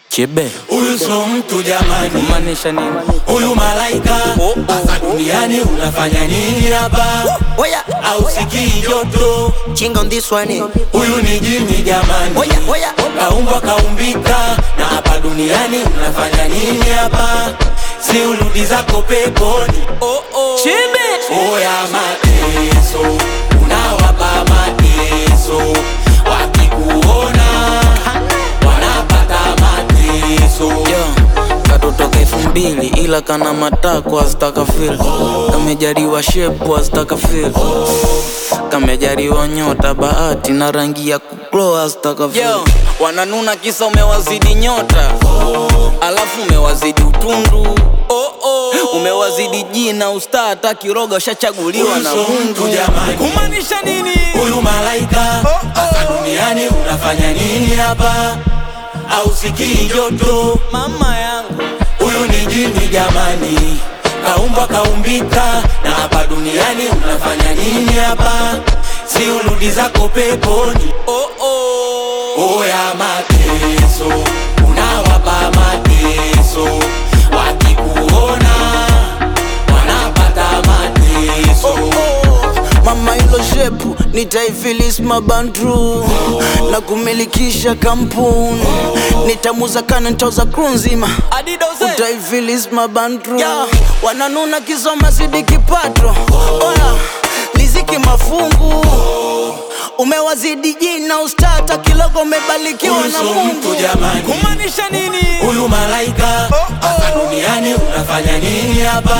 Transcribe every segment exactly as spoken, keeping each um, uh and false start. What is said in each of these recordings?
Chebe Huyu so mtu jamani, kumaanisha nini? huyu malaika. Oh, oh, Hapa duniani unafanya nini hapa? Oya, Au sikii joto? ching on this one. Huyu ni jini jamani, Oya, oya, kaumbwa kaumbika. Na hapa duniani unafanya nini hapa? Si urudi zako peponi. Oh, oh. Chebe Oya mateso, unawapa mateso. Wakikuona wanapata mateso. Yo, katotoka elfu mbili ila kana matako azitaka feel. Kamejariwa shepu azitaka feel. Kamejariwa nyota bahati na rangi ya kuklow azitaka feel. Yo, wananuna kisa umewazidi nyota, alafu umewazidi utundu. Oh, oh. Umewazidi jina usta hata kiroga ushachaguliwa na Mungu. Kumaanisha nini? Huyu malaika, hapa duniani unafanya nini hapa? Au sikii joto? Mama yangu Huyu ni jini jamani, kaumbwa kaumbika. Na hapa duniani unafanya nini hapa? Si urudi zako peponi. oh, oh. Oya mateso, unawapa mateso. Wakikuona wanapata mateso. Oh, oh. Mama ilo shepu nitaifilis mabandru na kumilikisha kampuni. Nitamuza kana nitauza crew nzima, utaifilis mabandru. Wananuna kisoma zidi kipato. Oya liziki mafungu, umewazidi jina ustata kilogo umebalikiwa na Mungu. Kumaanisha nini? Huyu malaika, hapa duniani unafanya nini hapa?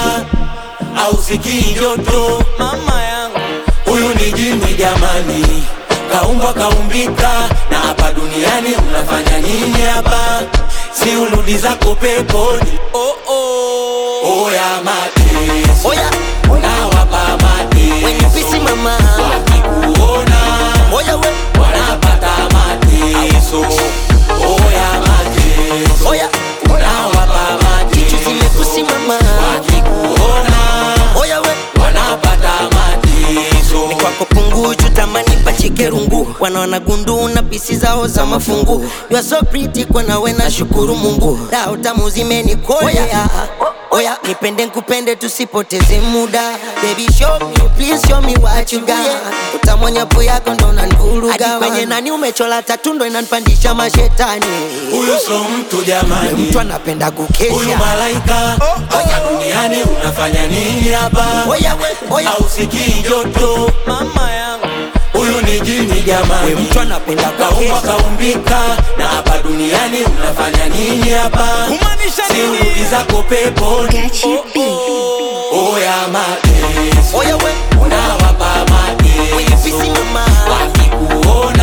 Au sikii joto? Mama yangu Huyu ni jini jamani, kaumbwa kaumbika. Na hapa duniani unafanya nini hapa? Si urudi zako peponi. oh, oh. Oya mateso, oya, unawapa when you mateso. busy mama. Wakikuona Oya, we, wanapata mateso. Oya mateso, oya, unawapa chichu mateso. zimekusi mama. Wakikuona Oya, we, wanapata mateso. kwako punguju tamani pachike rungu. Wanaona gundu na pisi zao za mafungu. You are so pretty kwa nawe na shukuru Mungu. Dao tamu zimenikolea. Oya, nipende nkupende tusipoteze muda. Baby show me, please show me what you got. Utamonya po yako ndo nanvuruga. Hadi kwenye nani umechola tatu ndo inanipandisha mashetani. Huyu so mtu jamani, Mtu anapenda huyu kukesha. malaika. Hapa duniani unafanya nini hapa? Oya, we, oya, Au sikii joto? mama yangu Huyu ni jini jamani, mtu anapenda kaumbwa kukesha. kaumbika. Na hapa duniani unafanya nini hapa? kumaanisha Si nini? urudi zako peponi. oh, oh. Oya mateso, Oya, we, unawapa when you busy mateso. mama. Wakikuona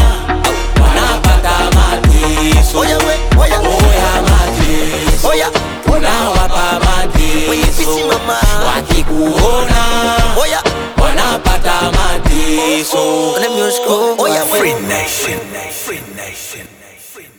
wanapata mateso. Oya, we, oya, Oya mateso, oya, unawapa when you busy mateso. mama. Wakikuona Oya, wanapata mateso. let me just go. Oya, we. Free Nation, Free Nation.